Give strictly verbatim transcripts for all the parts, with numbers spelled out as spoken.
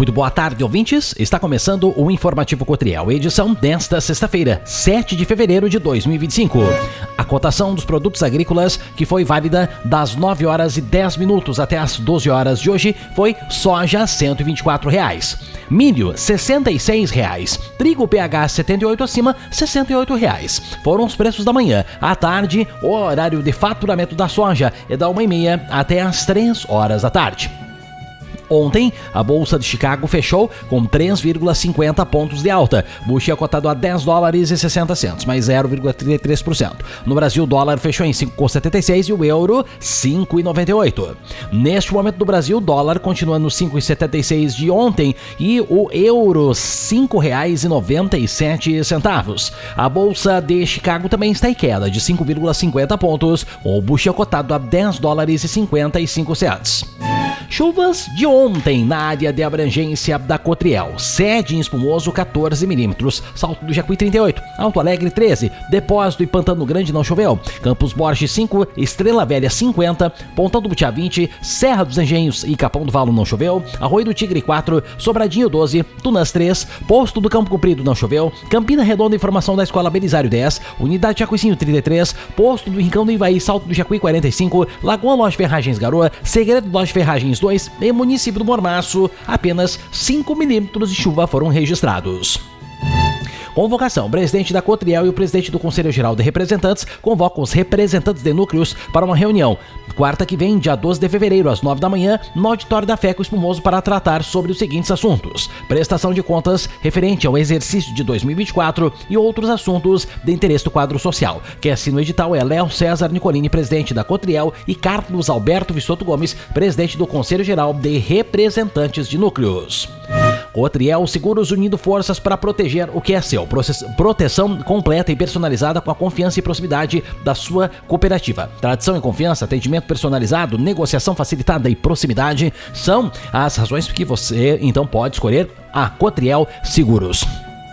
Muito boa tarde, ouvintes. Está começando o Informativo Cotriel, edição desta sexta-feira, sete de fevereiro de dois mil e vinte e cinco. A cotação dos produtos agrícolas, que foi válida das nove horas e dez minutos até as doze horas de hoje, foi soja cento e vinte e quatro reais, milho sessenta e seis reais, trigo P H setenta e oito acima sessenta e oito reais. Foram os preços da manhã. À tarde, o horário de faturamento da soja é da uma e meia até as três horas da tarde. Ontem, a Bolsa de Chicago fechou com três vírgula cinquenta pontos de alta. Bushel cotado a dez dólares e sessenta centos, mais zero vírgula trinta e três por cento. No Brasil, o dólar fechou em cinco vírgula setenta e seis e o euro cinco vírgula noventa e oito. Neste momento do Brasil, o dólar continua no cinco vírgula setenta e seis de ontem e o euro cinco reais e noventa e sete centavos. A Bolsa de Chicago também está em queda de cinco vírgula cinquenta pontos, com o Bushel cotado a dez dólares e cinquenta e cinco centos. Chuvas de ontem na área de abrangência da Cotriel. Sede em Espumoso quatorze milímetros, Salto do Jacuí trinta e oito, Alto Alegre treze, Depósito e Pantano Grande não choveu, Campos Borges cinco, Estrela Velha cinquenta, Pontão do Butiá vinte, Serra dos Engenhos e Capão do Valo não choveu, Arroio do Tigre quatro, Sobradinho doze, Tunas três, Posto do Campo Comprido não choveu, Campina Redonda Informação da Escola Belisário dez, Unidade Jacuicinho trinta e três, Posto do Rincão do Ivaí Salto do Jacuí quarenta e cinco, Lagoa Loja Ferragens Garoa, Segredo Loja Ferragens dois e município do Mormaço, apenas cinco milímetros de chuva foram registrados. Convocação. O presidente da Cotriel e o presidente do Conselho Geral de Representantes convocam os representantes de núcleos para uma reunião quarta que vem, dia doze de fevereiro, às nove da manhã, no auditório da FECO Espumoso para tratar sobre os seguintes assuntos: prestação de contas referente ao exercício de dois mil e vinte e quatro e outros assuntos de interesse do quadro social. Quem assina o edital é Léo César Nicolini, presidente da Cotriel, e Carlos Alberto Vissoto Gomes, presidente do Conselho Geral de Representantes de Núcleos. Cotriel Seguros unindo forças para proteger o que é seu. Proteção completa e personalizada com a confiança e proximidade da sua cooperativa. Tradição e confiança, atendimento personalizado, negociação facilitada e proximidade são as razões que você então pode escolher a Cotriel Seguros.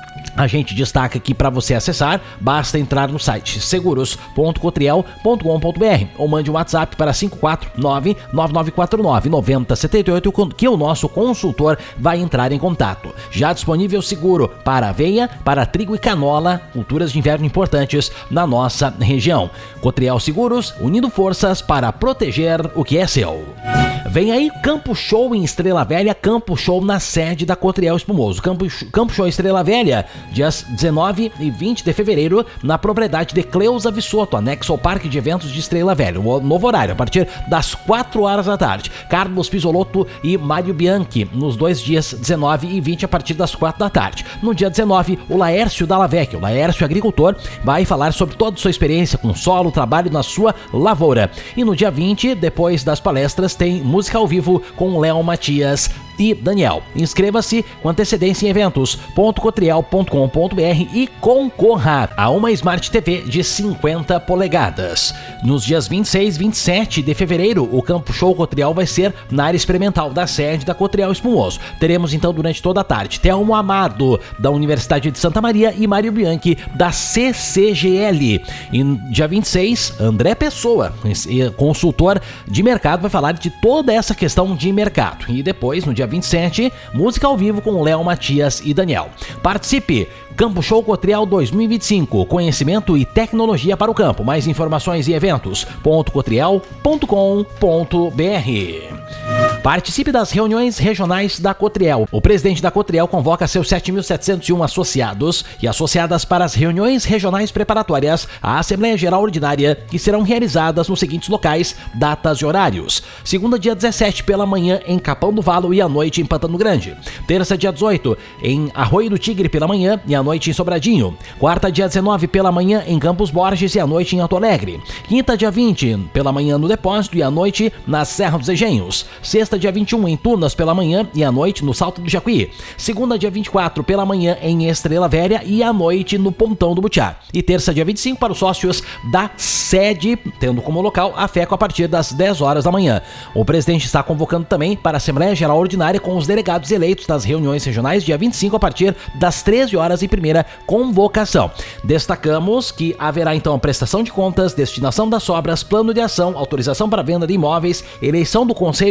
A gente destaca aqui para você acessar, basta entrar no site seguros ponto cotriel ponto com ponto br ou mande um WhatsApp para cinco quatro nove, nove nove quatro nove, nove zero sete oito que o nosso consultor vai entrar em contato. Já disponível seguro para aveia, para trigo e canola, culturas de inverno importantes na nossa região. Cotriel Seguros, unindo forças para proteger o que é seu. Vem aí Campo Show em Estrela Velha, Campo Show na sede da Cotriel Espumoso. Campo, Campo Show Estrela Velha, dias dezenove e vinte de fevereiro, na propriedade de Cleusa Vissoto, anexo ao Parque de Eventos de Estrela Velha. O novo horário, a partir das quatro horas da tarde. Carlos Pisolotto e Mário Bianchi, nos dois dias dezenove e vinte, a partir das quatro da tarde. No dia dezenove, o Laércio Dallavecchio, o Laércio agricultor, vai falar sobre toda a sua experiência com solo, trabalho na sua lavoura. E no dia vinte, depois das palestras, tem música ao vivo com Léo Matias e Daniel. Inscreva-se com antecedência em eventos ponto cotriel ponto com ponto br e concorra a uma Smart T V de cinquenta polegadas. Nos dias vinte e seis e vinte e sete de fevereiro, o Campo Show Cotriel vai ser na área experimental da sede da Cotriel Espumoso. Teremos então durante toda a tarde Thelmo Amado, da Universidade de Santa Maria, e Mário Bianchi, da C C G L. E dia vinte e seis, André Pessoa, consultor de mercado, vai falar de toda essa questão de mercado. E depois, no dia vinte e sete, música ao vivo com Léo Matias e Daniel. Participe! Campo Show Cotriel dois mil e vinte e cinco, conhecimento e tecnologia para o campo. Mais informações e eventos ponto cotriel ponto com ponto br. Participe das reuniões regionais da Cotriel. O presidente da Cotriel convoca seus sete mil setecentos e um associados e associadas para as reuniões regionais preparatórias à Assembleia Geral Ordinária, que serão realizadas nos seguintes locais, datas e horários. Segunda, dia dezessete, pela manhã, em Capão do Valo, e à noite em Pantano Grande. Terça, dia dezoito, em Arroio do Tigre, pela manhã, e à noite em Sobradinho. Quarta, dia dezenove, pela manhã, em Campos Borges, e à noite em Alto Alegre. Quinta, dia vinte, pela manhã no Depósito, e à noite na Serra dos Engenhos. Sexta, dia vinte e um, em Tunas, pela manhã, e à noite no Salto do Jacuí. Segunda, dia vinte e quatro, pela manhã, em Estrela Velha, e à noite no Pontão do Butiá. E terça, dia vinte e cinco, para os sócios da sede, tendo como local a FECO a partir das dez horas da manhã. O presidente está convocando também para a Assembleia Geral Ordinária com os delegados eleitos das reuniões regionais, dia vinte e cinco, a partir das treze horas, e primeira convocação. Destacamos que haverá então a prestação de contas, destinação das sobras, plano de ação, autorização para venda de imóveis, eleição do Conselho Fiscal,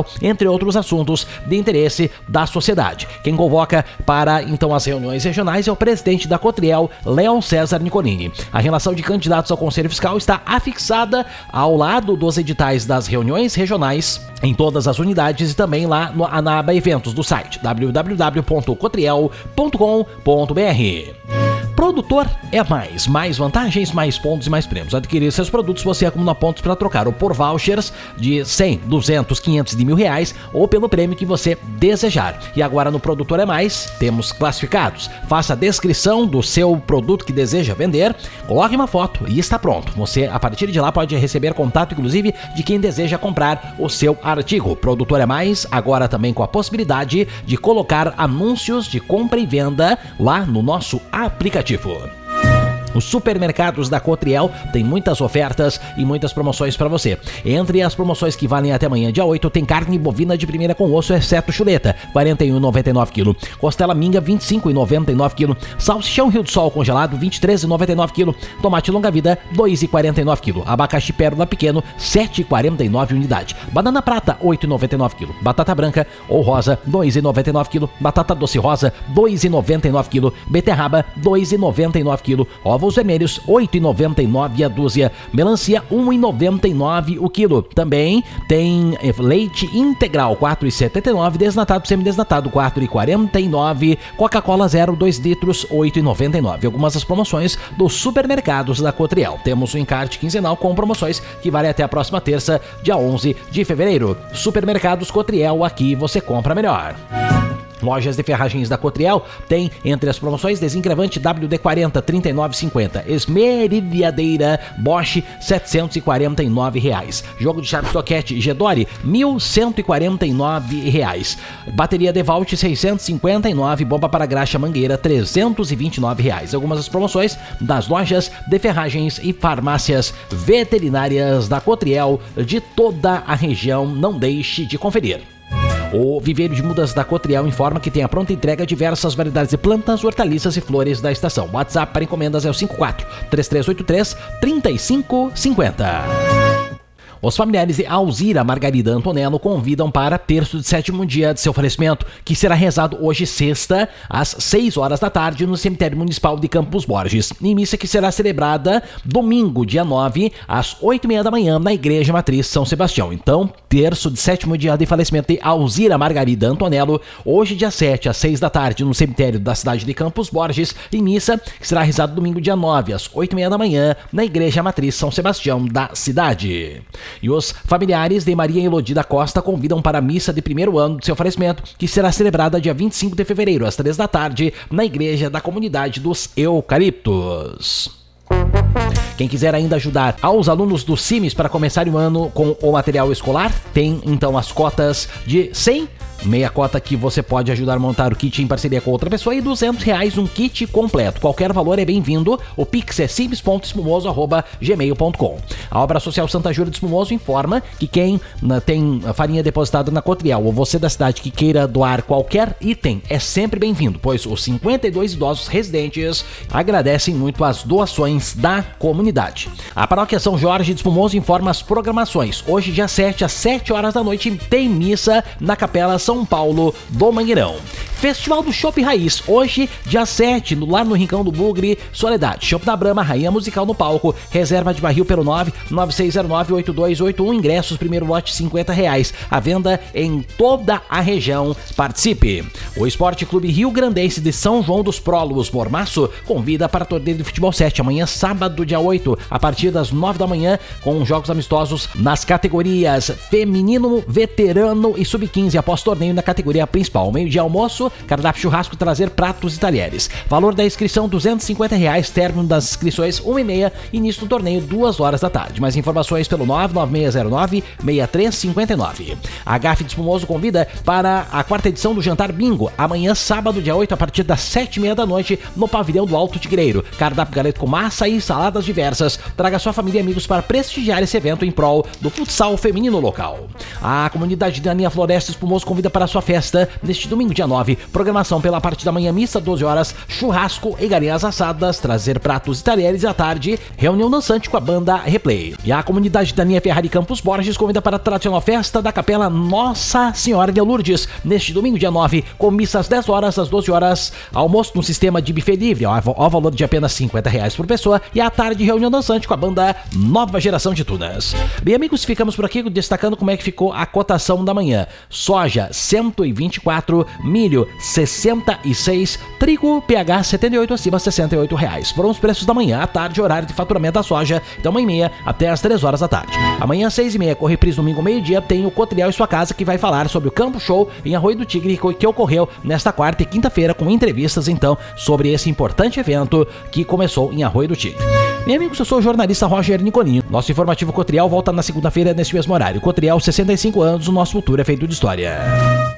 entre outros assuntos de interesse da sociedade. Quem convoca para então as reuniões regionais é o presidente da Cotriel, Léo César Nicolini. A relação de candidatos ao Conselho Fiscal está afixada ao lado dos editais das reuniões regionais em todas as unidades e também lá no, na aba eventos do site w w w ponto cotriel ponto com ponto b r. Produtor é mais, mais vantagens, mais pontos e mais prêmios. Adquirir seus produtos, você acumula pontos para trocar ou por vouchers de cem, duzentos, quinhentos e de mil reais ou pelo prêmio que você desejar. E agora no Produtor é Mais, temos classificados. Faça a descrição do seu produto que deseja vender, coloque uma foto e está pronto. Você, a partir de lá, pode receber contato, inclusive, de quem deseja comprar o seu artigo. Produtor é Mais, agora também com a possibilidade de colocar anúncios de compra e venda lá no nosso aplicativo. Os supermercados da Cotriel têm muitas ofertas e muitas promoções para você. Entre as promoções que valem até amanhã, dia oito, tem carne bovina de primeira com osso, exceto chuleta, quarenta e um reais e noventa e nove centavos quilo. Costela minga, vinte e cinco reais e noventa e nove centavos quilo. Salsichão Rio do Sol congelado, vinte e três reais e noventa e nove centavos quilo. Tomate longa vida, dois reais e quarenta e nove centavos quilo. Abacaxi pérola pequeno, sete reais e quarenta e nove centavos unidade. Banana prata, oito reais e noventa e nove centavos quilo. Batata branca ou rosa, dois reais e noventa e nove centavos quilo. Batata doce rosa, dois reais e noventa e nove centavos quilo. Beterraba, dois reais e noventa e nove centavos quilo. Ovos vermelhos, oito reais e noventa e nove centavos a dúzia. Melancia, um real e noventa e nove centavos o quilo. Também tem leite integral, quatro reais e setenta e nove centavos. Desnatado, semidesnatado, quatro reais e quarenta e nove centavos. Coca-Cola zero, dois litros, oito reais e noventa e nove centavos. Algumas das promoções dos supermercados da Cotriel. Temos um encarte quinzenal com promoções que vale até a próxima terça, dia onze de fevereiro. Supermercados Cotriel, aqui você compra melhor. Lojas de ferragens da Cotriel tem entre as promoções desencravante W D quarenta, trinta e nove reais e cinquenta centavos. Esmerilhadeira Bosch, setecentos e quarenta e nove reais. Jogo de chave soquete Gedore, mil cento e quarenta e nove reais. Bateria DeWalt, seiscentos e cinquenta e nove. Bomba para graxa Mangueira, trezentos e vinte e nove reais. Algumas das promoções das lojas de ferragens e farmácias veterinárias da Cotriel de toda a região. Não deixe de conferir. O Viveiro de Mudas da Cotriel informa que tem a pronta entrega de diversas variedades de plantas, hortaliças e flores da estação. O WhatsApp para encomendas é o cinco quatro, três três oito três, três cinco cinco zero. Os familiares de Alzira Margarida Antonello convidam para terço de sétimo dia de seu falecimento, que será rezado hoje sexta, às seis horas da tarde, no cemitério municipal de Campos Borges. E missa que será celebrada domingo, dia nove, às oito e meia da manhã, na Igreja Matriz São Sebastião. Então, terço de sétimo dia de falecimento de Alzira Margarida Antonello, hoje, dia sete, às seis da tarde, no cemitério da cidade de Campos Borges. E missa que será rezada domingo, dia nove, às oito e meia da manhã, na Igreja Matriz São Sebastião da cidade. E os familiares de Maria Elodi da Costa convidam para a missa de primeiro ano de seu falecimento, que será celebrada dia vinte e cinco de fevereiro, às três da tarde, na igreja da comunidade dos Eucaliptos. Quem quiser ainda ajudar aos alunos do CIMES para começar o ano com o material escolar, tem então as cotas de cem, meia cota que você pode ajudar a montar o kit em parceria com outra pessoa, e duzentos reais um kit completo. Qualquer valor é bem-vindo. O Pix é cimes ponto espumoso arroba gmail ponto com. A Obra Social Santa Júlia de Espumoso informa que quem na, tem farinha depositada na Cotriel ou você da cidade que queira doar qualquer item é sempre bem-vindo, pois os cinquenta e dois idosos residentes agradecem muito as doações da comunidade. A Paróquia São Jorge de Espumoso informa as programações. Hoje, dia sete, às sete horas da noite, tem missa na Capela São Paulo do Mangueirão. Festival do Chopp Raiz, hoje, dia sete, no, lá no Rincão do Bugre, Soledade. Chopp da Brahma, rainha musical no palco. Reserva de barril pelo nove nove seis zero nove oito dois oito um. Ingressos, primeiro lote, cinquenta reais. A venda em toda a região. Participe. O Esporte Clube Rio Grandense de São João dos Prólogos, Mormaço, convida para torneio de futebol sete, amanhã, sábado, dia oito, a partir das nove da manhã, com jogos amistosos nas categorias feminino, veterano e sub quinze, após torneio na categoria principal. Meio-dia, almoço, cardápio churrasco, trazer pratos e talheres. Valor da inscrição, duzentos e cinquenta reais. Término das inscrições, uma e meia. Início do torneio, duas horas da tarde. Mais informações pelo nove nove seis zero nove seis três cinco nove. A Gafe de Espumoso convida para a quarta edição do Jantar Bingo, amanhã, sábado, dia oito, a partir das sete e meia da noite, no pavilhão do Alto Tigreiro. Cardápio galeto com massa e saladas diversas. Traga sua família e amigos para prestigiar esse evento em prol do futsal feminino local. A comunidade de Aninha Floresta Espumoso convida para a sua festa neste domingo, dia nove, nove, programação pela parte da manhã, missa, doze horas, churrasco e galinhas assadas, trazer pratos e talheres e à tarde, reunião dançante com a banda Replay. E a comunidade da linha Ferrari Campos Borges convida para a tradicional festa da Capela Nossa Senhora de Lourdes, neste domingo, dia nove, com missa às dez horas, às doze horas, almoço no sistema de buffet livre, ao, ao valor de apenas cinquenta reais por pessoa, e à tarde, reunião dançante com a banda Nova Geração de Tunas. Bem, amigos, ficamos por aqui destacando como é que ficou a cotação da manhã. Soja, cento e vinte e quatro, milho, sessenta e seis, trigo, P H setenta e oito, acima, sessenta e oito reais. Foram os preços da manhã, à tarde, horário de faturamento da soja, da uma e meia até as três horas da tarde. Amanhã, seis e meia, com reprise domingo, meio-dia, tem o Cotriel e Sua Casa, que vai falar sobre o Campo Show em Arroio do Tigre, que ocorreu nesta quarta e quinta-feira, com entrevistas, então, sobre esse importante evento que começou em Arroio do Tigre. Meus amigos, eu sou o jornalista Roger Nicolini. Nosso informativo Cotriel volta na segunda-feira, neste mesmo horário. Cotriel, sessenta e cinco anos, o nosso futuro é feito de história.